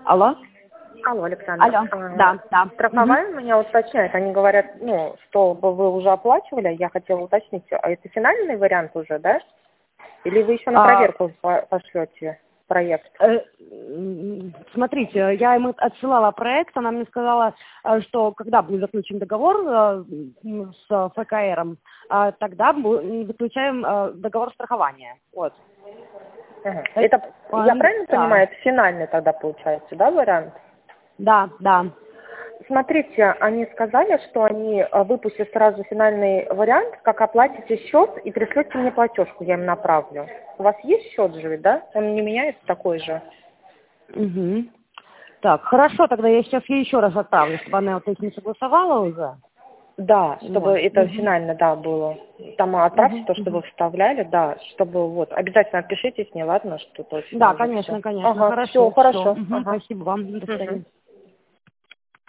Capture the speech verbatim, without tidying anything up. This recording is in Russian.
Алло? Алло, Александр. Алло, А, да, да. Страховая Мгм. меня уточняет. Они говорят, ну, чтобы вы уже оплачивали, я хотела уточнить, а это финальный вариант уже, да? Или вы еще на А, проверку по- пошлете проект? э, м, смотрите, я ему отсылала проект, она мне сказала, э, что когда будет заключен договор э, м, с ФКРом, э, тогда бу- м, заключаем э, договор страхования. Вот. Ага. Э, Это, я он- правильно Да, понимаю, это финальный тогда получается, да, вариант? да, да. Смотрите, они сказали, что они э, выпустят сразу финальный вариант, как оплатите счет и пришлете мне платежку, я им направлю. У вас есть счет же, ведь, да? Он не меняется такой же? Мгм. Так, хорошо, тогда я сейчас ей еще раз отправлю, чтобы она вот не согласовала уже. Да, Вот. чтобы это Мгм. финально, да, было. Там отправьте Мгм. то, что Мгм. вы вставляли, да, чтобы вот, обязательно отпишитесь мне, ладно, что точно Да, уже все. конечно, конечно. Ага, все, Хорошо, все. хорошо, ага. Спасибо вам. До Мгм. свидания.